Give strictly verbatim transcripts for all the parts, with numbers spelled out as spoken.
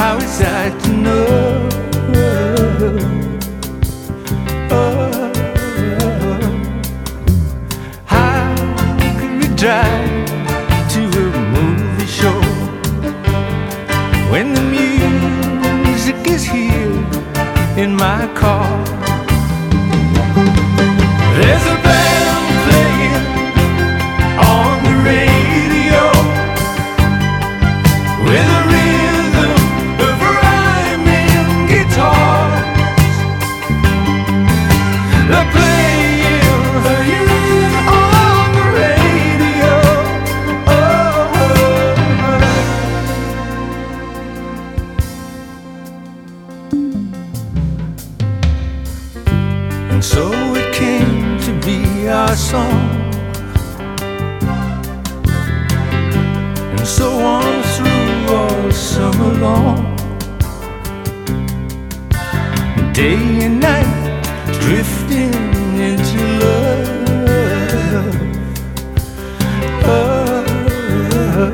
how is that to know? Oh, how could we drive to a movie show when the music is here in my car? There's a band playing on the radio with a rhythm of rhyming guitars. They're playing on the radio. Oh. And so it came to be our song, and so on through all summer long, day and night drifting into love. Oh,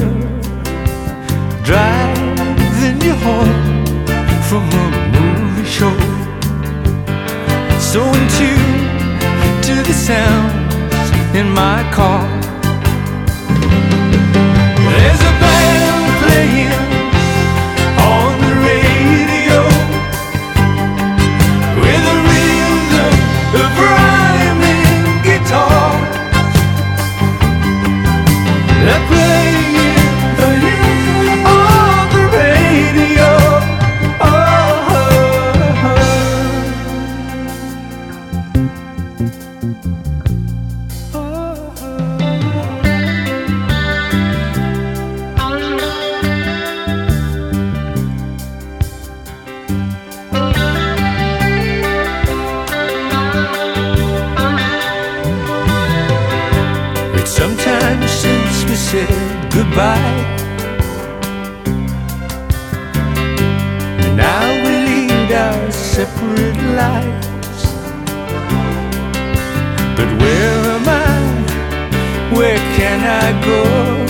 driving you home from a movie show, so in tune to the sounds in my car. There's a band playing on the radio with a rhythm of rhyming guitars. They're playing on the radio. Sometimes since we said goodbye, and now we lead our separate lives. But where am I? Where can I go?